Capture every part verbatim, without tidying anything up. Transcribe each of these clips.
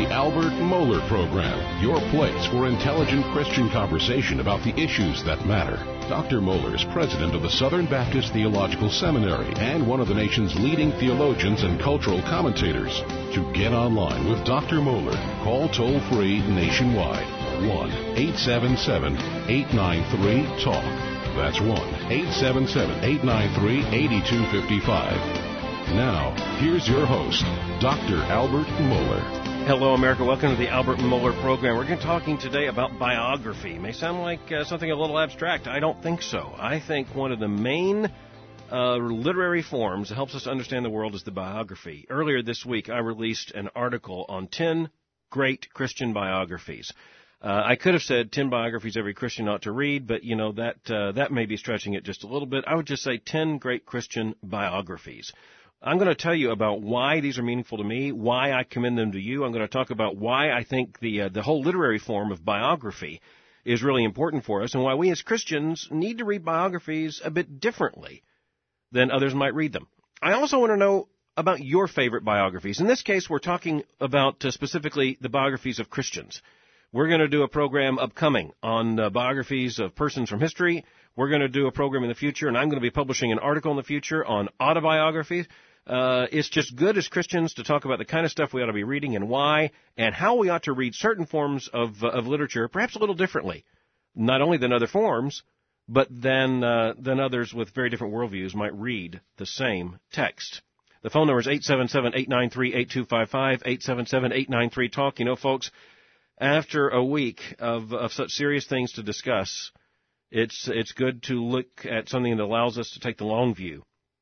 Albert Mohler Program, your place for intelligent Christian conversation about the issues that matter. Doctor Mohler is president of the Southern Baptist Theological Seminary and one of the nation's leading theologians and cultural commentators. To get online with Doctor Mohler, call toll-free nationwide, one eight seven seven, eight nine three, talk. That's one eight seven seven, eight nine three, eight two five five. Now, here's your host, Doctor Albert Mohler. Hello, America. Welcome to the Albert Mohler Program. We're going to be talking today about biography. It may sound like uh, something a little abstract. I don't think so. I think one of the main uh, literary forms that helps us understand the world is the biography. Earlier this week, I released an article on ten great Christian biographies. Uh, I could have said ten biographies every Christian ought to read, but, you know, that uh, that may be stretching it just a little bit. I would just say ten great Christian biographies. I'm going to tell you about why these are meaningful to me, why I commend them to you. I'm going to talk about why I think the uh, the whole literary form of biography is really important for us and why we as Christians need to read biographies a bit differently than others might read them. I also want to know about your favorite biographies. In this case, we're talking about uh, specifically the biographies of Christians. We're going to do a program upcoming on uh, biographies of persons from history. We're going to do a program in the future, and I'm going to be publishing an article in the future on autobiographies. Uh, it's just good as Christians to talk about the kind of stuff we ought to be reading and why, and how we ought to read certain forms of uh, of literature, perhaps a little differently, not only than other forms, but than uh, than others with very different worldviews might read the same text. The phone number is eight seven seven, eight nine three, eight two five five, eight seven seven, eight nine three, talk. You know, folks, after a week of of such serious things to discuss, it's it's good to look at something that allows us to take the long view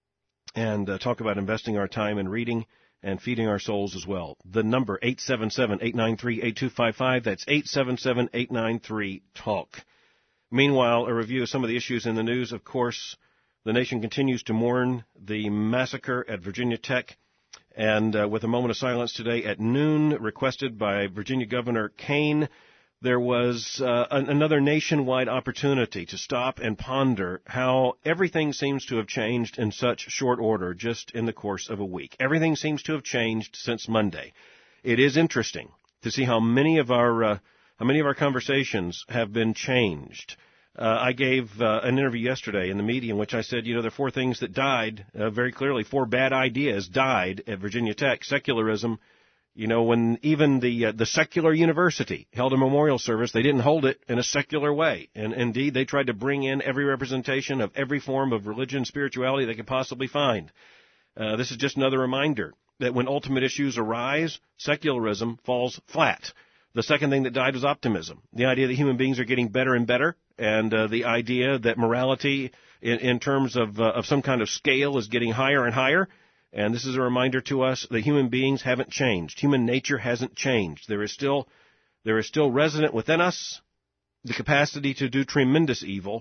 and uh, talk about investing our time in reading and feeding our souls as well. The number, eight seven seven, eight nine three, eight two five five, that's eight seven seven, eight nine three, talk. Meanwhile, a review of some of the issues in the news. Of course, the nation continues to mourn the massacre at Virginia Tech, and uh, with a moment of silence today at noon, requested by Virginia Governor Kaine, there was uh, an, another nationwide opportunity to stop and ponder how everything seems to have changed in such short order just in the course of a week. Everything seems to have changed since Monday. It is interesting to see how many of our uh, how many of our conversations have been changed. Uh, I gave uh, an interview yesterday in the media in which I said, you know, there are four things that died uh, very clearly. Four bad ideas died at Virginia Tech. Secularism. You know, when even the uh, the secular university held a memorial service, they didn't hold it in a secular way. And indeed, they tried to bring in every representation of every form of religion and spirituality they could possibly find. Uh, this is just another reminder that when ultimate issues arise, secularism falls flat. The second thing that died was optimism, the idea that human beings are getting better and better, and uh, the idea that morality in, in terms of, uh, of some kind of scale is getting higher and higher. And this is a reminder to us that human beings haven't changed. Human nature hasn't changed. There is still, there is still resident within us the capacity to do tremendous evil.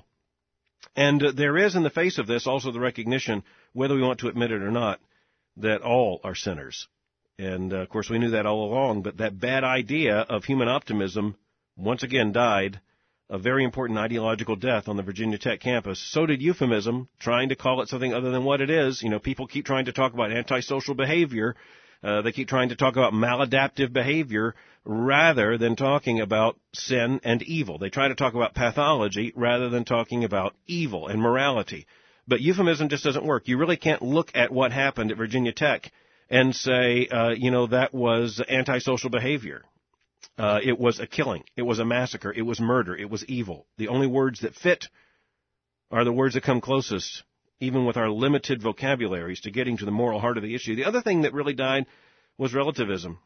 And uh, there is, in the face of this, also the recognition, whether we want to admit it or not, that all are sinners. And, uh, of course, we knew that all along. But that bad idea of human optimism once again died a very important ideological death on the Virginia Tech campus. So did euphemism, trying to call it something other than what it is. You know, people keep trying to talk about antisocial behavior. Uh, they keep trying to talk about maladaptive behavior rather than talking about sin and evil. They try to talk about pathology rather than talking about evil and morality. But euphemism just doesn't work. You really can't look at what happened at Virginia Tech and say, uh, you know, that was antisocial behavior. Uh, it was a killing. It was a massacre. It was murder. It was evil. The only words that fit are the words that come closest, even with our limited vocabularies, to getting to the moral heart of the issue. The other thing that really died was relativism.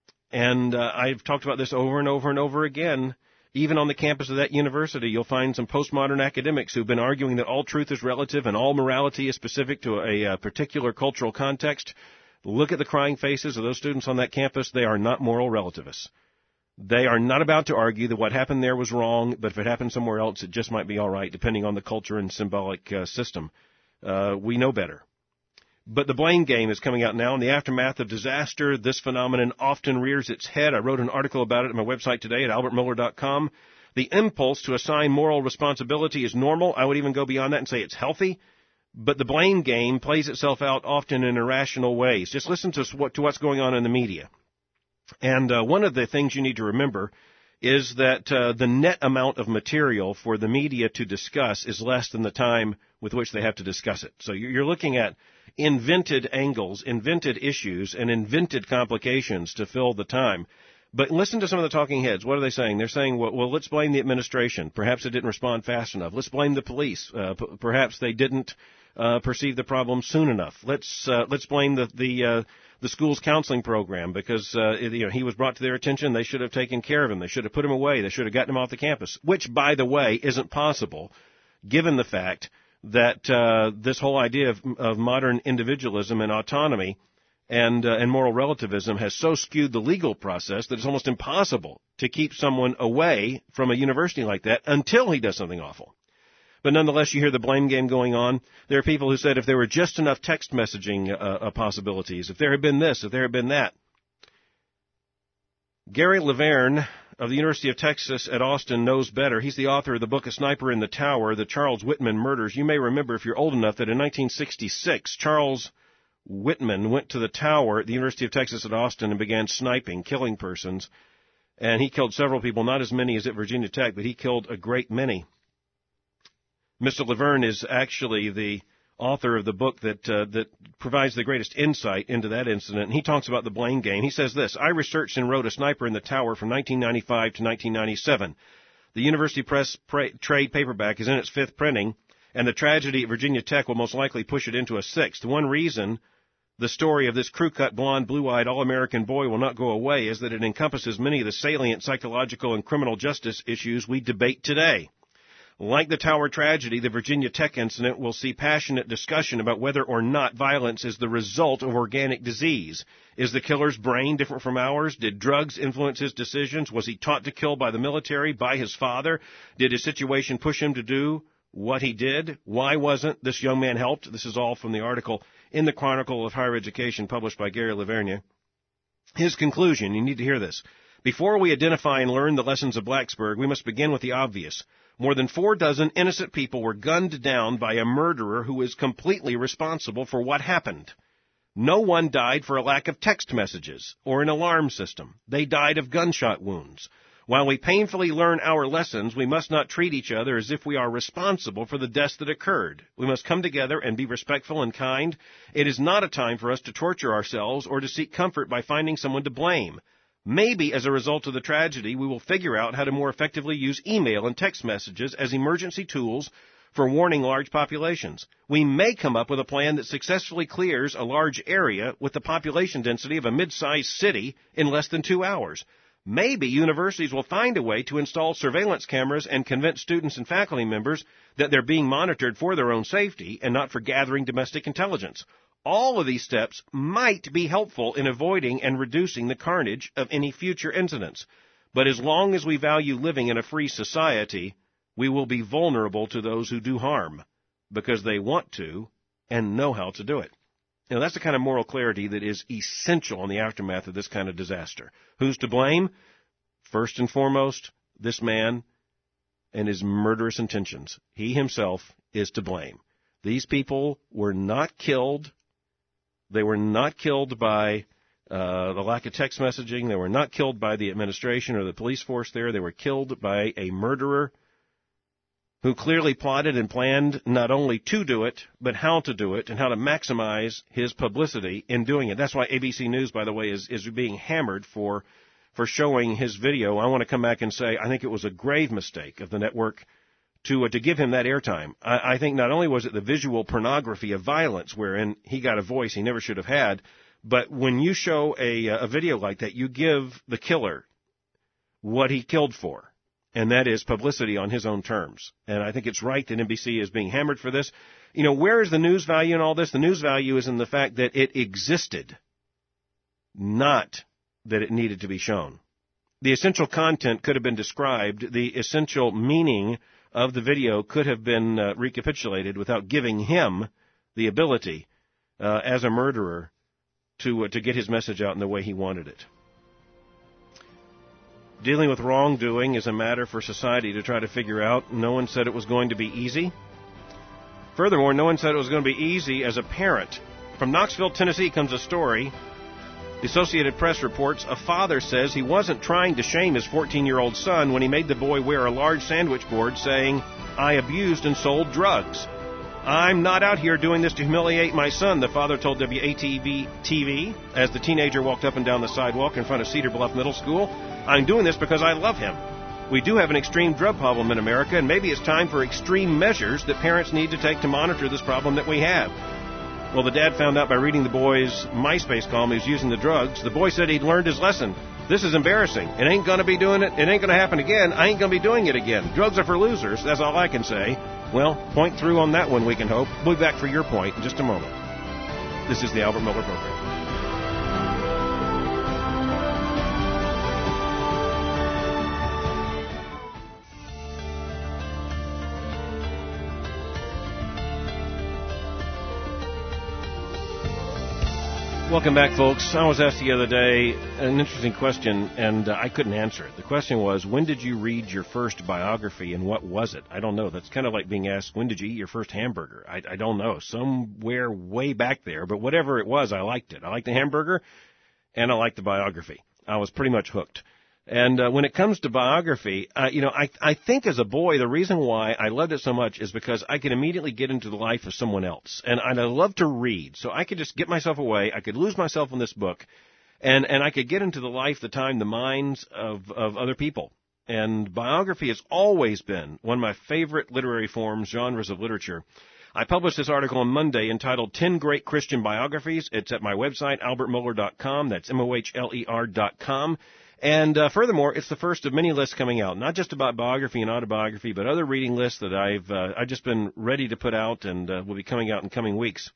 And uh, I've talked about this over and over and over again. Even on the campus of that university, you'll find some postmodern academics who've been arguing that all truth is relative and all morality is specific to a, a particular cultural context. Look at the crying faces of those students on that campus. They are not moral relativists. They are not about to argue that what happened there was wrong, but if it happened somewhere else, it just might be all right, depending on the culture and symbolic uh, system. Uh, we know better. But the blame game is coming out now. In the aftermath of disaster, this phenomenon often rears its head. I wrote an article about it on my website today at albert mohler dot com. The impulse to assign moral responsibility is normal. I would even go beyond that and say it's healthy. But the blame game plays itself out often in irrational ways. Just listen to what, to what's going on in the media. And uh, one of the things you need to remember is that uh, the net amount of material for the media to discuss is less than the time with which they have to discuss it. So you're looking at invented angles, invented issues, and invented complications to fill the time. But listen to some of the talking heads. What are they saying? They're saying, well, well let's blame the administration. Perhaps it didn't respond fast enough. Let's blame the police. Uh, p- perhaps they didn't uh, perceive the problem soon enough. Let's uh, let's blame the the uh, the school's counseling program because uh, it, you know he was brought to their attention. They should have taken care of him. They should have put him away. They should have gotten him off the campus. Which, by the way, isn't possible, given the fact that uh, this whole idea of, of modern individualism and autonomy and uh, and moral relativism has so skewed the legal process that it's almost impossible to keep someone away from a university like that until he does something awful. But nonetheless, you hear the blame game going on. There are people who said if there were just enough text messaging uh, uh, possibilities, if there had been this, if there had been that. Gary Laverne of the University of Texas at Austin knows better. He's the author of the book A Sniper in the Tower, The Charles Whitman Murders. You may remember, if you're old enough, that in nineteen sixty-six, Charles Whitman went to the tower at the University of Texas at Austin and began sniping, killing persons. And he killed several people, not as many as at Virginia Tech, but he killed a great many. Mister Laverne is actually the author of the book that uh, that provides the greatest insight into that incident. And he talks about the blame game. He says this: I researched and wrote A Sniper in the Tower from nineteen ninety-five to nineteen ninety-seven. The University Press pra- trade paperback is in its fifth printing, and the tragedy at Virginia Tech will most likely push it into a sixth. One reason the story of this crew-cut, blonde, blue-eyed, all-American boy will not go away is that it encompasses many of the salient psychological and criminal justice issues we debate today. Like the Tower tragedy, the Virginia Tech incident will see passionate discussion about whether or not violence is the result of organic disease. Is the killer's brain different from ours? Did drugs influence his decisions? Was he taught to kill by the military, by his father? Did his situation push him to do what he did? Why wasn't this young man helped? This is all from the article in the Chronicle of Higher Education published by Gary Laverne. His conclusion, you need to hear this. Before we identify and learn the lessons of Blacksburg, we must begin with the obvious. More than four dozen innocent people were gunned down by a murderer who is completely responsible for what happened. No one died for a lack of text messages or an alarm system. They died of gunshot wounds. While we painfully learn our lessons, we must not treat each other as if we are responsible for the deaths that occurred. We must come together and be respectful and kind. It is not a time for us to torture ourselves or to seek comfort by finding someone to blame. Maybe as a result of the tragedy, we will figure out how to more effectively use email and text messages as emergency tools for warning large populations. We may come up with a plan that successfully clears a large area with the population density of a mid-sized city in less than two hours. Maybe universities will find a way to install surveillance cameras and convince students and faculty members that they're being monitored for their own safety and not for gathering domestic intelligence. All of these steps might be helpful in avoiding and reducing the carnage of any future incidents. But as long as we value living in a free society, we will be vulnerable to those who do harm because they want to and know how to do it. Now, that's the kind of moral clarity that is essential in the aftermath of this kind of disaster. Who's to blame? First and foremost, this man and his murderous intentions. He himself is to blame. These people were not killed. They were not killed by uh, the lack of text messaging. They were not killed by the administration or the police force there. They were killed by a murderer who clearly plotted and planned not only to do it, but how to do it and how to maximize his publicity in doing it. That's why A B C News, by the way, is, is being hammered for, for showing his video. I want to come back and say I think it was a grave mistake of the network to uh, to give him that airtime. I, I think not only was it the visual pornography of violence wherein he got a voice he never should have had, but when you show a, a video like that, you give the killer what he killed for, and that is publicity on his own terms. And I think it's right that N B C is being hammered for this. You know, where is the news value in all this? The news value is in the fact that it existed, not that it needed to be shown. The essential content could have been described. The essential meaning of the video could have been uh, recapitulated without giving him the ability, uh, as a murderer, to uh, to get his message out in the way he wanted it. Dealing with wrongdoing is a matter for society to try to figure out. No one said it was going to be easy. Furthermore, no one said it was going to be easy as a parent. From Knoxville, Tennessee comes a story The Associated Press reports a father says he wasn't trying to shame his fourteen-year-old son when he made the boy wear a large sandwich board saying, "I abused and sold drugs." "I'm not out here doing this to humiliate my son," the father told W A T V T V as the teenager walked up and down the sidewalk in front of Cedar Bluff Middle School. "I'm doing this because I love him. We do have an extreme drug problem in America, and maybe it's time for extreme measures that parents need to take to monitor this problem that we have." Well, the dad found out by reading the boy's MySpace column he was using the drugs. The boy said he'd learned his lesson. "This is embarrassing. It ain't going to be doing it. It ain't going to happen again. I ain't going to be doing it again. Drugs are for losers. That's all I can say." Well, point through on that one, we can hope. We'll be back for your point in just a moment. This is the Albert Miller Program. Welcome back, folks. I was asked the other day an interesting question, and uh, I couldn't answer it. The question was, when did you read your first biography, and what was it? I don't know. That's kind of like being asked, when did you eat your first hamburger? I, I don't know. Somewhere way back there, but whatever it was, I liked it. I liked the hamburger, and I liked the biography. I was pretty much hooked. And uh, when it comes to biography, uh, you know, I, I think as a boy, the reason why I loved it so much is because I could immediately get into the life of someone else. And, and I love to read, so I could just get myself away. I could lose myself in this book, and, and I could get into the life, the time, the minds of, of other people. And biography has always been one of my favorite literary forms, genres of literature. I published this article on Monday entitled ten Great Christian Biographies. It's at my website, albert mohler dot com. That's M O H L E R dot com. And uh, furthermore, it's the first of many lists coming out, not just about biography and autobiography, but other reading lists that I've uh, I've just been ready to put out and uh, will be coming out in coming weeks.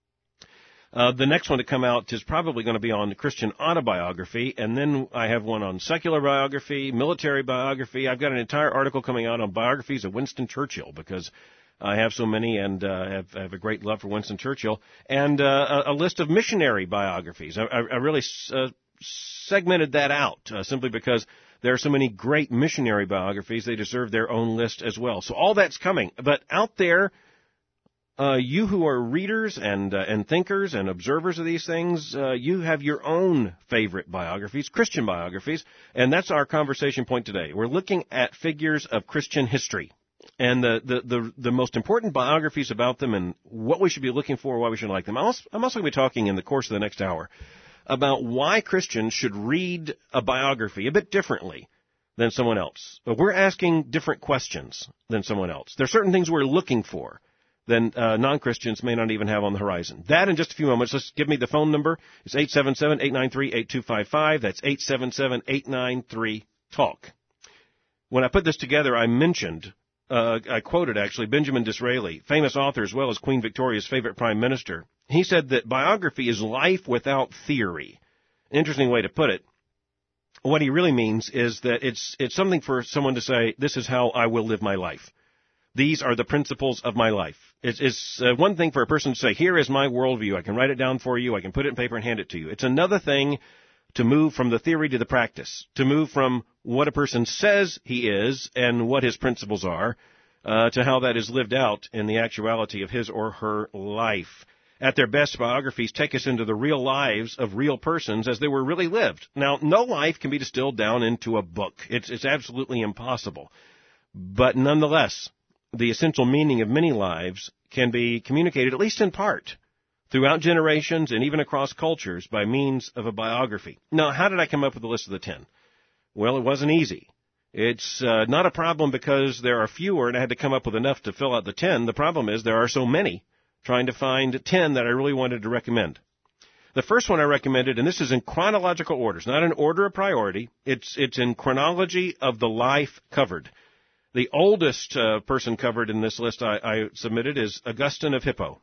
Uh, the next one to come out is probably going to be on Christian autobiography, and then I have one on secular biography, military biography. I've got an entire article coming out on biographies of Winston Churchill because I have so many and uh, have, have a great love for Winston Churchill, and uh, a, a list of missionary biographies. I, I, I really uh, segmented that out uh, simply because there are so many great missionary biographies. They deserve their own list as well. So all that's coming. But out there, uh, you who are readers and uh, and thinkers and observers of these things, uh, you have your own favorite biographies, Christian biographies, and that's our conversation point today. We're looking at figures of Christian history and the, the, the, the most important biographies about them and what we should be looking for, why we should like them. I'm also, I'm also going to be talking in the course of the next hour about why Christians should read a biography a bit differently than someone else. But we're asking different questions than someone else. There are certain things we're looking for than uh, non-Christians may not even have on the horizon. That in just a few moments. Let's give me the phone number. It's eight seven seven, eight nine three, eight two five five. That's eight seven seven, eight nine three, talk. When I put this together, I mentioned, uh, I quoted actually Benjamin Disraeli, famous author as well as Queen Victoria's favorite prime minister. He said that biography is life without theory. Interesting way to put it. What he really means is that it's it's something for someone to say, this is how I will live my life. These are the principles of my life. It's, it's uh, one thing for a person to say, here is my worldview. I can write it down for you. I can put it in paper and hand it to you. It's another thing to move from the theory to the practice, to move from what a person says he is and what his principles are uh, to how that is lived out in the actuality of his or her life. At their best, biographies take us into the real lives of real persons as they were really lived. Now, no life can be distilled down into a book. It's, it's absolutely impossible. But nonetheless, the essential meaning of many lives can be communicated, at least in part, throughout generations and even across cultures by means of a biography. Now, how did I come up with the list of the ten? Well, it wasn't easy. It's uh, not a problem because there are fewer and I had to come up with enough to fill out the ten. The problem is there are so many, trying to find ten that I really wanted to recommend. The first one I recommended, and this is in chronological order. It's not in order of priority. It's it's in chronology of the life covered. The oldest uh, person covered in this list I, I submitted is Augustine of Hippo.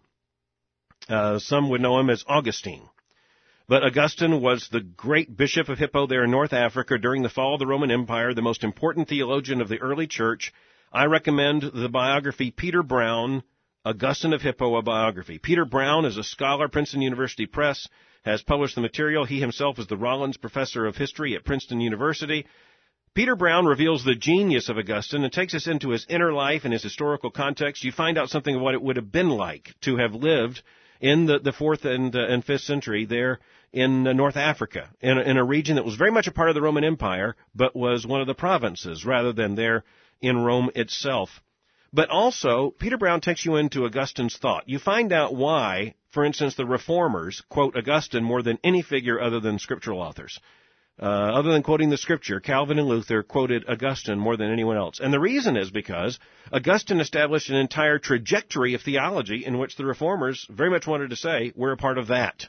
Uh, some would know him as Augustine. But Augustine was the great bishop of Hippo there in North Africa during the fall of the Roman Empire, the most important theologian of the early church. I recommend the biography Peter Brown, Augustine of Hippo, a biography. Peter Brown is a scholar, Princeton University Press, has published the material. He himself is the Rollins Professor of History at Princeton University. Peter Brown reveals the genius of Augustine and takes us into his inner life and his historical context. You find out something of what it would have been like to have lived in the, the fourth and, uh, and fifth century there in uh, North Africa, in a, in a region that was very much a part of the Roman Empire, but was one of the provinces rather than there in Rome itself. But also, Peter Brown takes you into Augustine's thought. You find out why, for instance, the Reformers quote Augustine more than any figure other than scriptural authors. Uh, other than quoting the Scripture, Calvin and Luther quoted Augustine more than anyone else. And the reason is because Augustine established an entire trajectory of theology in which the Reformers very much wanted to say, we're a part of that.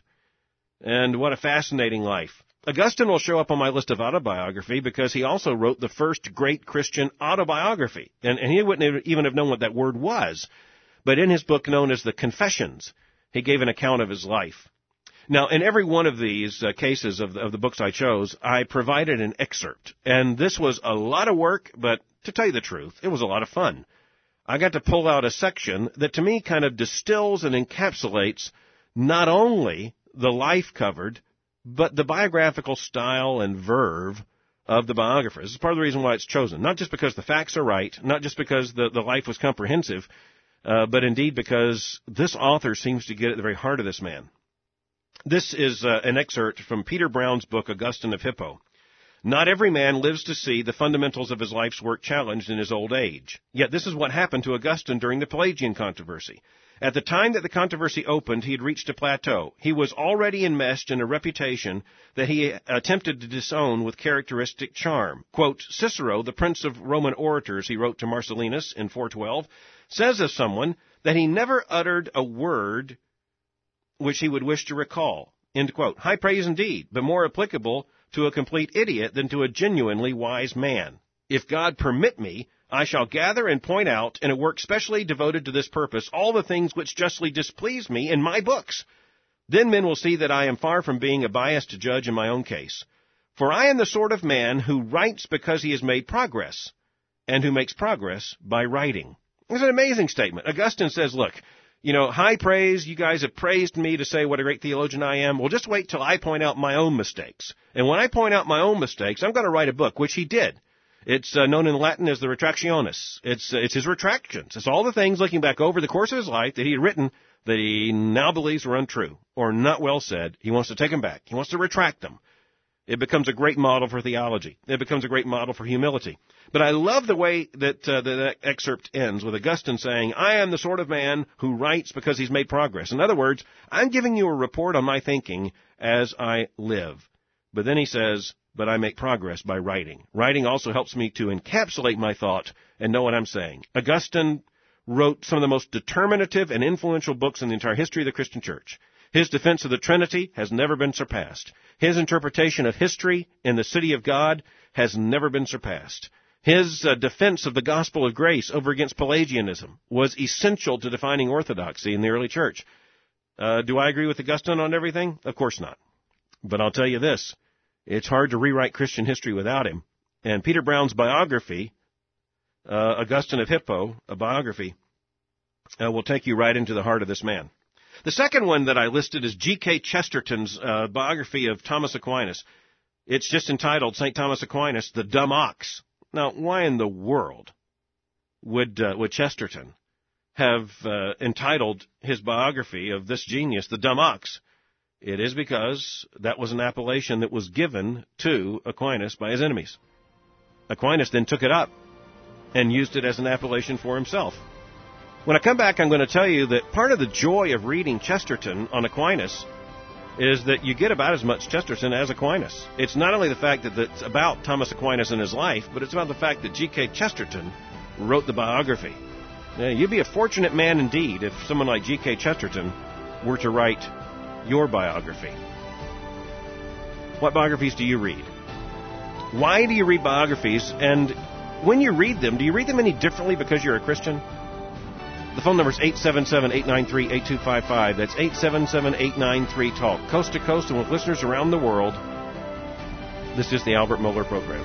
And what a fascinating life. Augustine will show up on my list of autobiography because he also wrote the first great Christian autobiography. And, and he wouldn't even have known what that word was. But in his book known as the Confessions, he gave an account of his life. Now, in every one of these uh, cases of the, of the books I chose, I provided an excerpt. And this was a lot of work, but to tell you the truth, it was a lot of fun. I got to pull out a section that to me kind of distills and encapsulates not only the life covered, but the biographical style and verve of the biographer. This is part of the reason why it's chosen. Not just because the facts are right, not just because the, the life was comprehensive, uh, but indeed because this author seems to get at the very heart of this man. This is uh, an excerpt from Peter Brown's book, Augustine of Hippo. Not every man lives to see the fundamentals of his life's work challenged in his old age. Yet this is what happened to Augustine during the Pelagian controversy. At the time that the controversy opened, he had reached a plateau. He was already enmeshed in a reputation that he attempted to disown with characteristic charm. Quote, Cicero, the prince of Roman orators, he wrote to Marcellinus in four twelve, says of someone that he never uttered a word which he would wish to recall. End quote. High praise indeed, but more applicable to a complete idiot than to a genuinely wise man. If God permit me, I shall gather and point out in a work specially devoted to this purpose all the things which justly displease me in my books. Then men will see that I am far from being a biased judge in my own case. For I am the sort of man who writes because he has made progress, and who makes progress by writing. It's an amazing statement. Augustine says, look, you know, high praise, you guys have praised me to say what a great theologian I am. Well, just wait till I point out my own mistakes. And when I point out my own mistakes, I'm going to write a book, which he did. It's uh, known in Latin as the Retractionis. It's uh, it's his retractions. It's all the things looking back over the course of his life that he had written that he now believes were untrue or not well said. He wants to take them back. He wants to retract them. It becomes a great model for theology. It becomes a great model for humility. But I love the way that uh, the excerpt ends with Augustine saying, I am the sort of man who writes because he's made progress. In other words, I'm giving you a report on my thinking as I live. But then he says, but I make progress by writing. Writing also helps me to encapsulate my thought and know what I'm saying. Augustine wrote some of the most determinative and influential books in the entire history of the Christian church. His defense of the Trinity has never been surpassed. His interpretation of history in the city of God has never been surpassed. His uh, defense of the gospel of grace over against Pelagianism was essential to defining orthodoxy in the early church. Uh, do I agree with Augustine on everything? Of course not. But I'll tell you this. It's hard to rewrite Christian history without him. And Peter Brown's biography, uh, Augustine of Hippo, a biography, uh, will take you right into the heart of this man. The second one that I listed is G K Chesterton's uh, biography of Thomas Aquinas. It's just entitled Saint Thomas Aquinas, The Dumb Ox. Now, why in the world would uh, would Chesterton have uh, entitled his biography of this genius, The Dumb Ox? It is because that was an appellation that was given to Aquinas by his enemies. Aquinas then took it up and used it as an appellation for himself. When I come back, I'm going to tell you that part of the joy of reading Chesterton on Aquinas is that you get about as much Chesterton as Aquinas. It's not only the fact that it's about Thomas Aquinas and his life, but it's about the fact that G K Chesterton wrote the biography. Now, you'd be a fortunate man indeed if someone like G K Chesterton were to write your biography. What biographies do you read? Why do you read biographies? And when you read them, do you read them any differently because you're a Christian? The phone number is eight seven seven, eight nine three, eight two five five. That's eight seven seven, eight nine three, TALK. Coast to coast and with listeners around the world, this is the Albert Mohler Program.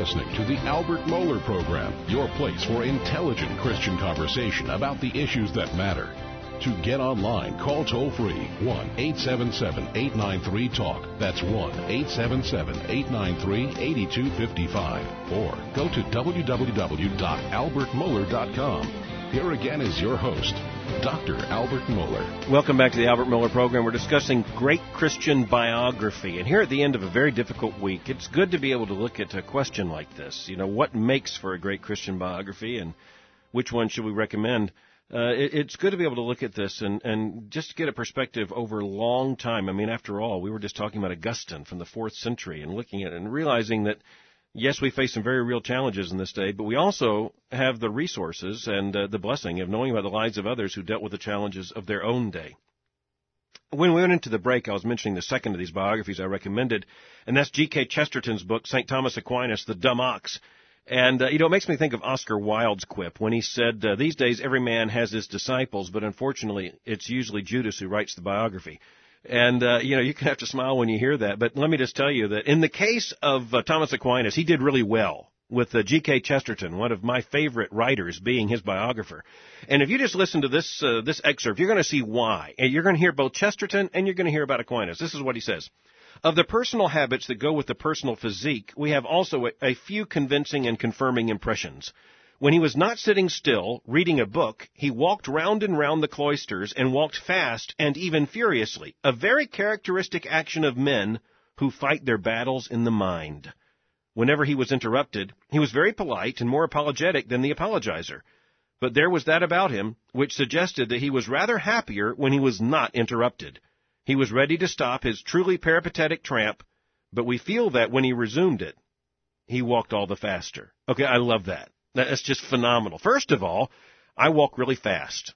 listening to the Albert Mohler Program, your place for intelligent Christian conversation about the issues that matter. To get online, call toll-free one eight seven seven, eight nine three, TALK. That's one eight seven seven, eight nine three, eight two five five. Or go to w w w dot albert mohler dot com. Here again is your host, Doctor Albert Mohler. Welcome back to the Albert Mohler Program. We're discussing great Christian biography. And here at the end of a very difficult week, it's good to be able to look at a question like this. You know, what makes for a great Christian biography and which one should we recommend? Uh, it, it's good to be able to look at this and, and just get a perspective over a long time. I mean, after all, we were just talking about Augustine from the fourth century and looking at it and realizing that, yes, we face some very real challenges in this day, but we also have the resources and uh, the blessing of knowing about the lives of others who dealt with the challenges of their own day. When we went into the break, I was mentioning the second of these biographies I recommended, and that's G K Chesterton's book, Saint Thomas Aquinas, The Dumb Ox. And, uh, you know, it makes me think of Oscar Wilde's quip when he said, uh, these days every man has his disciples, but unfortunately it's usually Judas who writes the biography. And, uh, you know, you can have to smile when you hear that. But let me just tell you that in the case of uh, Thomas Aquinas, he did really well with uh, G K Chesterton, one of my favorite writers, being his biographer. And if you just listen to this uh, this excerpt, you're going to see why. And you're going to hear both Chesterton and you're going to hear about Aquinas. This is what he says. Of the personal habits that go with the personal physique, we have also a, a few convincing and confirming impressions. When he was not sitting still, reading a book, he walked round and round the cloisters and walked fast and even furiously, a very characteristic action of men who fight their battles in the mind. Whenever he was interrupted, he was very polite and more apologetic than the apologizer. But there was that about him which suggested that he was rather happier when he was not interrupted. He was ready to stop his truly peripatetic tramp, but we feel that when he resumed it, he walked all the faster. Okay, I love that. That's just phenomenal. First of all, I walk really fast,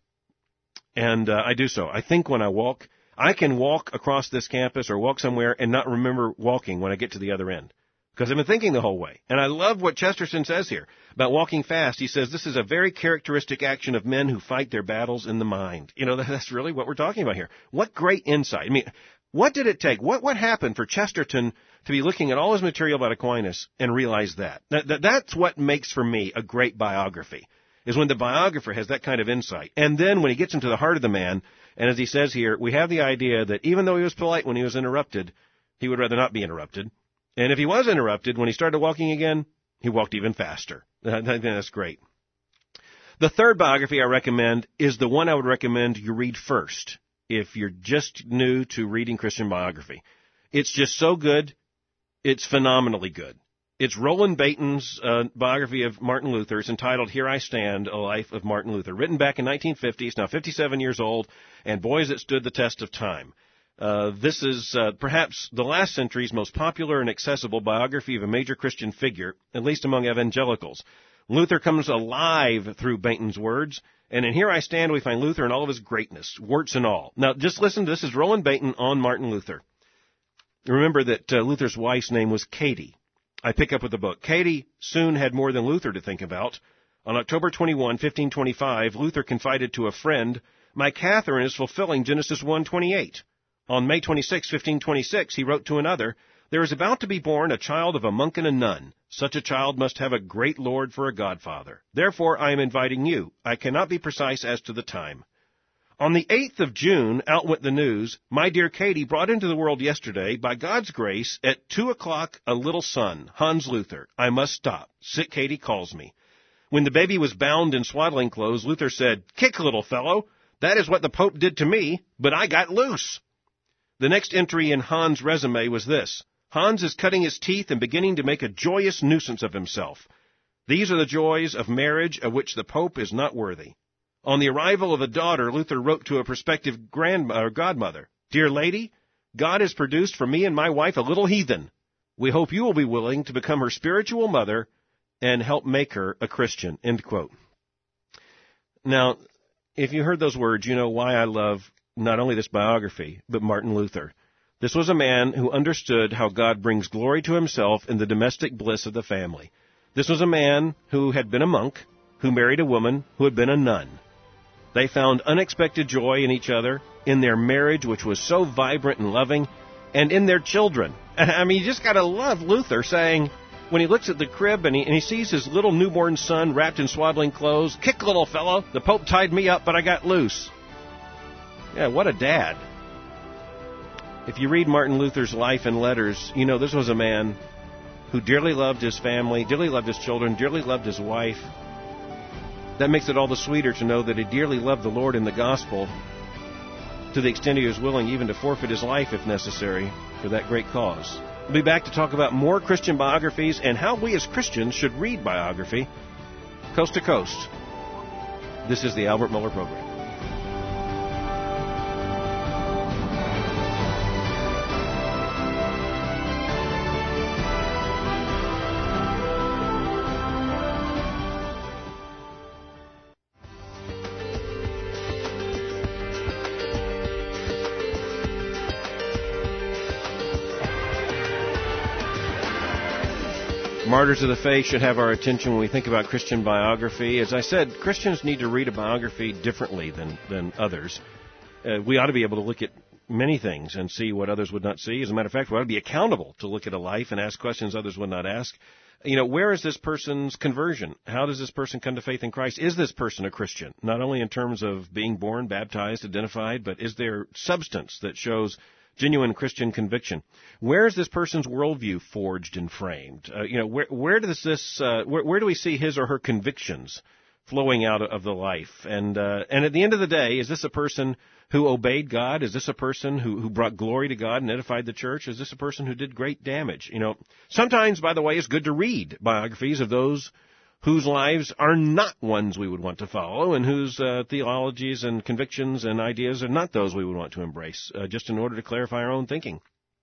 and uh, I do so. I think when I walk, I can walk across this campus or walk somewhere and not remember walking when I get to the other end, because I've been thinking the whole way. And I love what Chesterton says here about walking fast. He says this is a very characteristic action of men who fight their battles in the mind. You know, that's really what we're talking about here. What great insight. I mean, what did it take? What what happened for Chesterton to be looking at all his material about Aquinas and realize that? that, that that's what makes for me a great biography, is when the biographer has that kind of insight. And then when he gets into the heart of the man, and as he says here, we have the idea that even though he was polite when he was interrupted, he would rather not be interrupted. And if he was interrupted, when he started walking again, he walked even faster. I think that's great. The third biography I recommend is the one I would recommend you read first if you're just new to reading Christian biography. It's just so good. It's phenomenally good. It's Roland Bainton's uh, biography of Martin Luther. It's entitled Here I Stand, A Life of Martin Luther, written back in nineteen fifty. It's now fifty-seven years old, and boy, has it stood the test of time. Uh, this is uh, perhaps the last century's most popular and accessible biography of a major Christian figure, at least among evangelicals. Luther comes alive through Bainton's words, and in Here I Stand we find Luther in all of his greatness, warts and all. Now, just listen to this. This is Roland Bainton on Martin Luther. Remember that uh, Luther's wife's name was Katie. I pick up with the book. Katie soon had more than Luther to think about. On October twenty-first, fifteen twenty-five, Luther confided to a friend, "My Catherine is fulfilling Genesis one twenty-eight. On May twenty-sixth, fifteen twenty-six, he wrote to another, "There is about to be born a child of a monk and a nun. Such a child must have a great Lord for a godfather. Therefore, I am inviting you. I cannot be precise as to the time." On the eighth of June, out went the news, "My dear Katie brought into the world yesterday, by God's grace, at two o'clock, a little son, Hans Luther. I must stop. Sick Katie calls me." When the baby was bound in swaddling clothes, Luther said, "Kick, little fellow. That is what the Pope did to me, but I got loose." The next entry in Hans' resume was this: "Hans is cutting his teeth and beginning to make a joyous nuisance of himself. These are the joys of marriage of which the Pope is not worthy." On the arrival of a daughter, Luther wrote to a prospective grandmother, or godmother, "Dear lady, God has produced for me and my wife a little heathen. We hope you will be willing to become her spiritual mother and help make her a Christian." End quote. Now, if you heard those words, you know why I love not only this biography, but Martin Luther. This was a man who understood how God brings glory to himself in the domestic bliss of the family. This was a man who had been a monk, who married a woman who had been a nun. They found unexpected joy in each other, in their marriage, which was so vibrant and loving, and in their children. I mean, you just got to love Luther saying, when he looks at the crib and he, and he sees his little newborn son wrapped in swaddling clothes. Kick, little fellow. The Pope tied me up, but I got loose. Yeah, what a dad. If you read Martin Luther's life and letters, you know this was a man who dearly loved his family, dearly loved his children, dearly loved his wife. That makes it all the sweeter to know that he dearly loved the Lord and the gospel to the extent he was willing even to forfeit his life if necessary for that great cause. We'll be back to talk about more Christian biographies and how we as Christians should read biography coast to coast. This is the Albert Mohler Program. Martyrs of the faith should have our attention when we think about Christian biography. As I said, Christians need to read a biography differently than, than others. Uh, we ought to be able to look at many things and see what others would not see. As a matter of fact, we ought to be accountable to look at a life and ask questions others would not ask. You know, where is this person's conversion? How does this person come to faith in Christ? Is this person a Christian? Not only in terms of being born, baptized, identified, but is there substance that shows genuine Christian conviction? Where is this person's worldview forged and framed? Uh, you know, where where does this uh, where where do we see his or her convictions flowing out of the life? And uh, and at the end of the day, is this a person who obeyed God? Is this a person who who brought glory to God and edified the church? Is this a person who did great damage? You know, sometimes, by the way, it's good to read biographies of those whose lives are not ones we would want to follow and whose uh, theologies and convictions and ideas are not those we would want to embrace, uh, just in order to clarify our own thinking.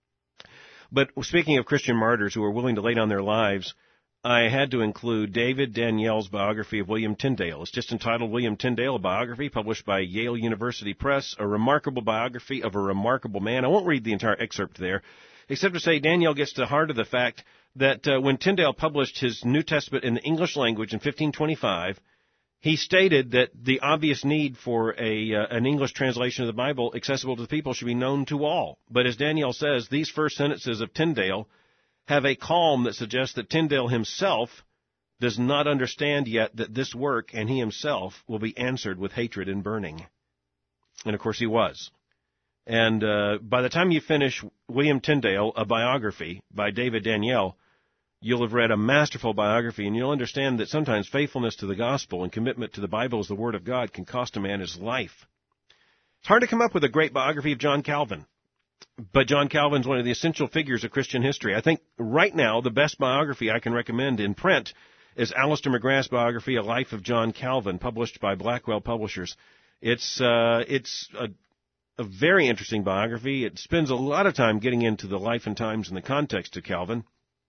But speaking of Christian martyrs who are willing to lay down their lives, I had to include David Daniel's biography of William Tyndale. It's just entitled William Tyndale, a biography published by Yale University Press, a remarkable biography of a remarkable man. I won't read the entire excerpt there, except to say Daniel gets to the heart of the fact that uh, when Tyndale published his New Testament in the English language in fifteen twenty-five, he stated that the obvious need for a uh, an English translation of the Bible accessible to the people should be known to all. But as Daniel says, these first sentences of Tyndale have a calm that suggests that Tyndale himself does not understand yet that this work and he himself will be answered with hatred and burning. And of course he was. And uh, by the time you finish William Tyndale, a biography by David Daniel, you'll have read a masterful biography, and you'll understand that sometimes faithfulness to the gospel and commitment to the Bible as the Word of God can cost a man his life. It's hard to come up with a great biography of John Calvin, but John Calvin's one of the essential figures of Christian history. I think right now the best biography I can recommend in print is Alister McGrath's biography, A Life of John Calvin, published by Blackwell Publishers. It's uh, it's a A very interesting biography. It spends a lot of time getting into the life and times and the context of Calvin.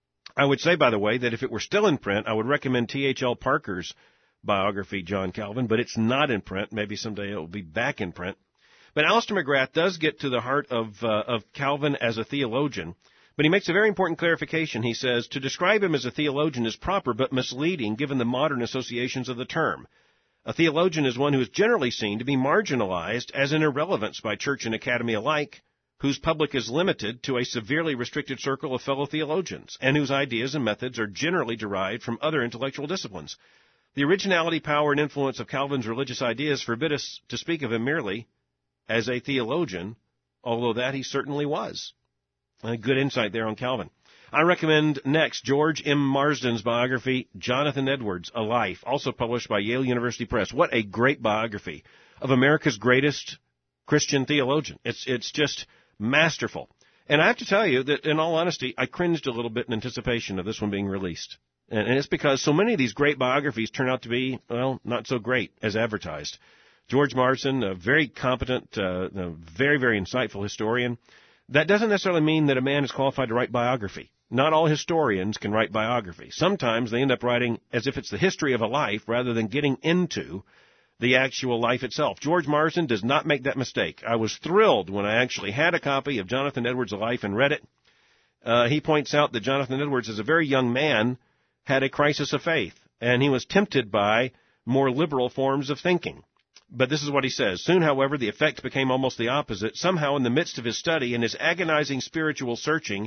I would say, by the way, that if it were still in print, I would recommend T H L Parker's biography, John Calvin, but it's not in print. Maybe someday it will be back in print. But Alister McGrath does get to the heart of, uh, of Calvin as a theologian, but he makes a very important clarification. He says, to describe him as a theologian is proper but misleading given the modern associations of the term. A theologian is one who is generally seen to be marginalized as an irrelevance by church and academy alike, whose public is limited to a severely restricted circle of fellow theologians, and whose ideas and methods are generally derived from other intellectual disciplines. The originality, power, and influence of Calvin's religious ideas forbid us to speak of him merely as a theologian, although that he certainly was. A good insight there on Calvin. I recommend next George M. Marsden's biography, Jonathan Edwards, A Life, also published by Yale University Press. What a great biography of America's greatest Christian theologian. It's it's just masterful. And I have to tell you that, in all honesty, I cringed a little bit in anticipation of this one being released. And, and it's because so many of these great biographies turn out to be, well, not so great as advertised. George Marsden, a very competent, uh, a very, very insightful historian. That doesn't necessarily mean that a man is qualified to write biography. Not all historians can write biography. Sometimes they end up writing as if it's the history of a life rather than getting into the actual life itself. George Marsden does not make that mistake. I was thrilled when I actually had a copy of Jonathan Edwards' A Life and read it. Uh, he points out that Jonathan Edwards, as a very young man, had a crisis of faith, and he was tempted by more liberal forms of thinking. But this is what he says. Soon, however, the effect became almost the opposite. Somehow, in the midst of his study and his agonizing spiritual searching,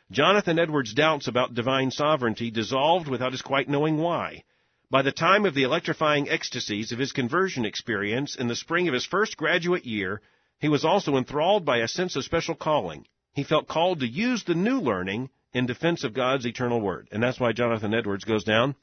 Jonathan Edwards' doubts about divine sovereignty dissolved without his quite knowing why. By the time of the electrifying ecstasies of his conversion experience in the spring of his first graduate year, he was also enthralled by a sense of special calling. He felt called to use the new learning in defense of God's eternal word. And that's why Jonathan Edwards goes down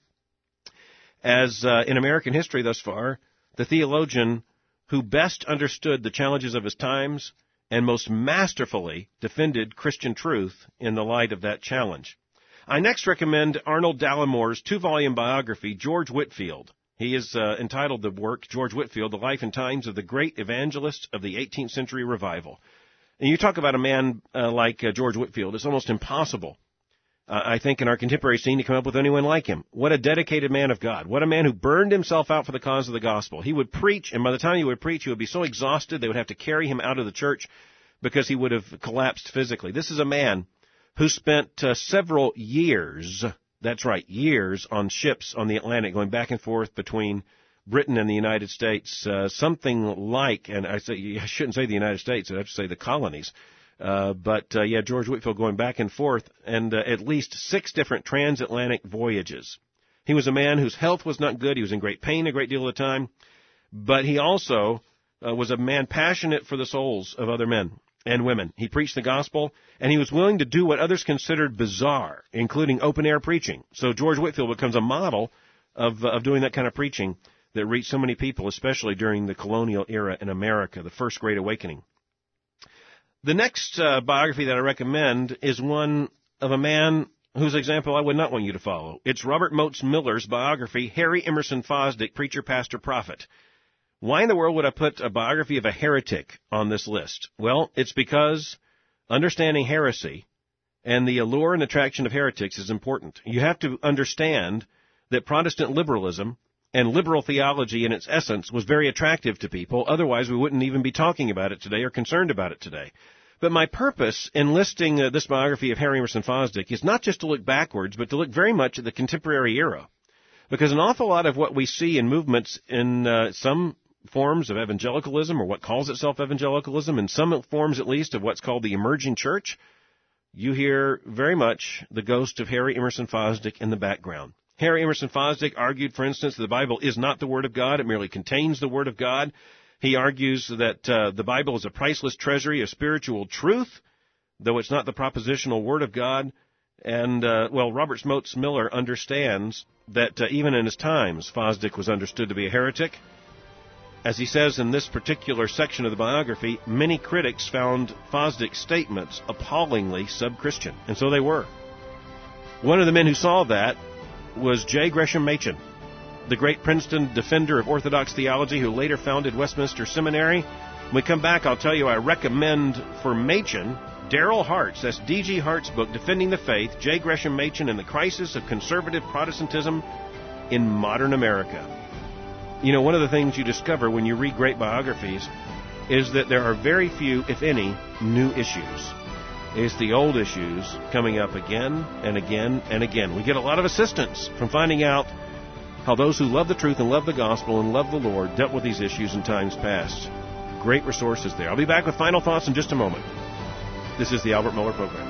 as, uh, in American history thus far, the theologian who best understood the challenges of his times and most masterfully defended Christian truth in the light of that challenge. I next recommend Arnold Dallimore's two-volume biography, George Whitefield. He is uh, entitled the work, George Whitefield, The Life and Times of the Great Evangelist of the eighteenth Century Revival. And you talk about a man uh, like uh, George Whitefield, it's almost impossible, uh, I think, in our contemporary scene to come up with anyone like him. What a dedicated man of God. What a man who burned himself out for the cause of the gospel. He would preach, and by the time he would preach, he would be so exhausted they would have to carry him out of the church because he would have collapsed physically. This is a man who spent uh, several years, that's right, years, on ships on the Atlantic, going back and forth between Britain and the United States, uh, something like, and I say I shouldn't say the United States, I have to say the colonies, uh, but uh, yeah, George Whitefield going back and forth, and uh, at least six different transatlantic voyages. He was a man whose health was not good. He was in great pain a great deal of the time, but he also uh, was a man passionate for the souls of other men and women. He preached the gospel, and he was willing to do what others considered bizarre, including open-air preaching. So George Whitefield becomes a model of, uh, of doing that kind of preaching that reached so many people, especially during the colonial era in America, the First Great Awakening. The next uh, biography that I recommend is one of a man whose example I would not want you to follow. It's Robert Moats Miller's biography, Harry Emerson Fosdick, Preacher, Pastor, Prophet. Why in the world would I put a biography of a heretic on this list? Well, it's because understanding heresy and the allure and attraction of heretics is important. You have to understand that Protestant liberalism and liberal theology in its essence was very attractive to people. Otherwise, we wouldn't even be talking about it today or concerned about it today. But my purpose in listing uh, this biography of Harry Emerson Fosdick is not just to look backwards, but to look very much at the contemporary era. Because an awful lot of what we see in movements in uh, some forms of evangelicalism, or what calls itself evangelicalism, in some forms at least of what's called the emerging church, you hear very much the ghost of Harry Emerson Fosdick in the background. Harry Emerson Fosdick argued, for instance, that the Bible is not the Word of God. It merely contains the Word of God. He argues that uh, the Bible is a priceless treasury of spiritual truth, though it's not the propositional Word of God. And, uh, well, Robert Moats Miller understands that uh, even in his times, Fosdick was understood to be a heretic. As he says in this particular section of the biography, many critics found Fosdick's statements appallingly sub-Christian, and so they were. One of the men who saw that was J. Gresham Machen, the great Princeton defender of Orthodox theology who later founded Westminster Seminary. When we come back, I'll tell you I recommend for Machen Darrell Hart's, that's D G Hart's book, Defending the Faith, J. Gresham Machen and the Crisis of Conservative Protestantism in Modern America. You know, one of the things you discover when you read great biographies is that there are very few, if any, new issues. It's the old issues coming up again and again and again. We get a lot of assistance from finding out how those who love the truth and love the gospel and love the Lord dealt with these issues in times past. Great resources there. I'll be back with final thoughts in just a moment. This is the Albert Mohler Program.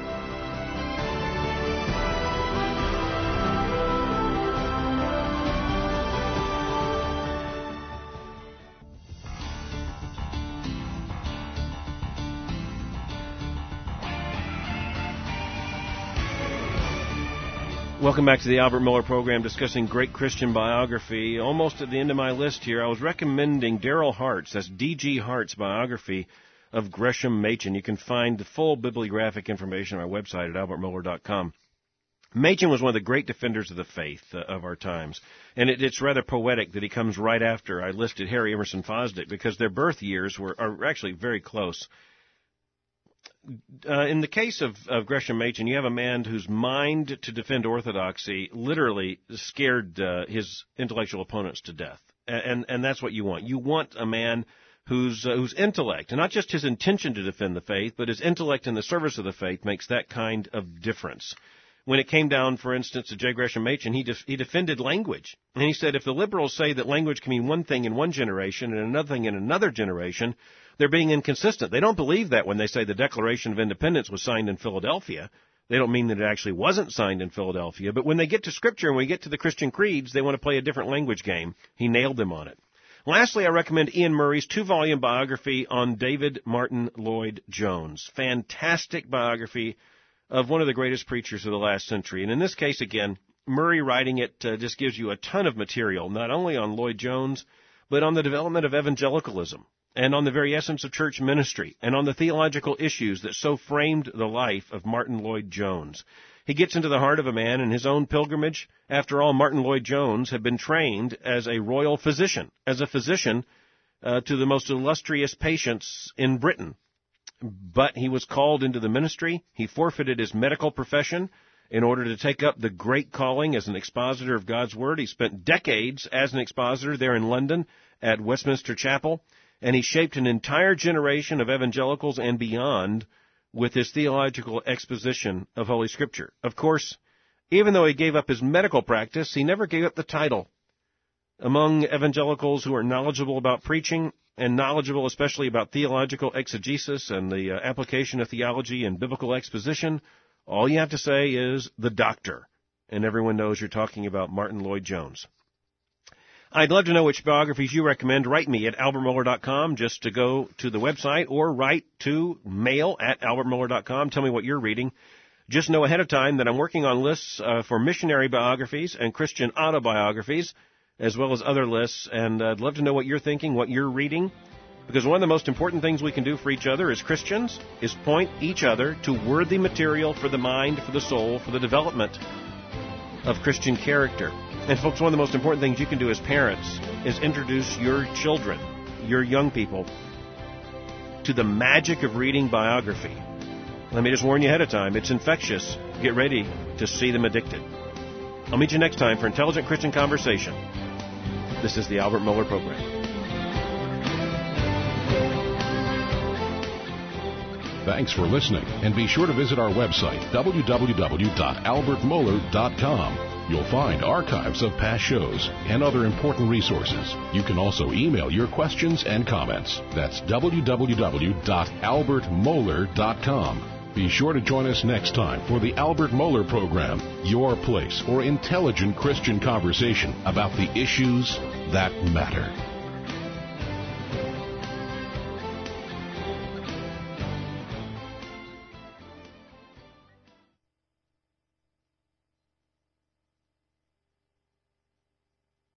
Welcome back to the Albert Mohler Program, discussing great Christian biography. Almost at the end of my list here, I was recommending Darrell Hart's, that's D G Hart's biography of Gresham Machen. You can find the full bibliographic information on our website at albert mohler dot com. Machen was one of the great defenders of the faith uh, of our times, and it, it's rather poetic that he comes right after I listed Harry Emerson Fosdick, because their birth years were are actually very close. Uh, in the case of, of Gresham Machen, you have a man whose mind to defend orthodoxy literally scared uh, his intellectual opponents to death. And, and and that's what you want. You want a man whose uh, whose intellect, and not just his intention to defend the faith, but his intellect in the service of the faith makes that kind of difference. When it came down, for instance, to J. Gresham Machen, he, def- he defended language. And he said if the liberals say that language can mean one thing in one generation and another thing in another generation, they're being inconsistent. They don't believe that when they say the Declaration of Independence was signed in Philadelphia. They don't mean that it actually wasn't signed in Philadelphia, but when they get to Scripture and we get to the Christian creeds, they want to play a different language game. He nailed them on it. Lastly, I recommend Ian Murray's two-volume biography on David Martin Lloyd Jones. Fantastic biography of one of the greatest preachers of the last century. And in this case, again, Murray writing it uh, just gives you a ton of material, not only on Lloyd Jones, but on the development of evangelicalism, and on the very essence of church ministry, and on the theological issues that so framed the life of Martin Lloyd Jones. He gets into the heart of a man and his own pilgrimage. After all, Martin Lloyd Jones had been trained as a royal physician, as a physician uh, to the most illustrious patients in Britain. But he was called into the ministry. He forfeited his medical profession in order to take up the great calling as an expositor of God's Word. He spent decades as an expositor there in London at Westminster Chapel. And he shaped an entire generation of evangelicals and beyond with his theological exposition of Holy Scripture. Of course, even though he gave up his medical practice, he never gave up the title. Among evangelicals who are knowledgeable about preaching and knowledgeable especially about theological exegesis and the uh, application of theology and biblical exposition, all you have to say is the doctor. And everyone knows you're talking about Martin Lloyd Jones. I'd love to know which biographies you recommend. Write me at albert mohler dot com just to go to the website, or write to mail at albert mohler dot com. Tell me what you're reading. Just know ahead of time that I'm working on lists uh, for missionary biographies and Christian autobiographies, as well as other lists. And I'd love to know what you're thinking, what you're reading, because one of the most important things we can do for each other as Christians is point each other to worthy material for the mind, for the soul, for the development of Christian character. And folks, one of the most important things you can do as parents is introduce your children, your young people, to the magic of reading biography. Let me just warn you ahead of time, it's infectious. Get ready to see them addicted. I'll meet you next time for Intelligent Christian Conversation. This is the Albert Mohler Program. Thanks for listening, and be sure to visit our website, w w w dot albert mohler dot com. You'll find archives of past shows and other important resources. You can also email your questions and comments. That's w w w dot albert mohler dot com. Be sure to join us next time for the Albert Mohler Program, your place for intelligent Christian conversation about the issues that matter.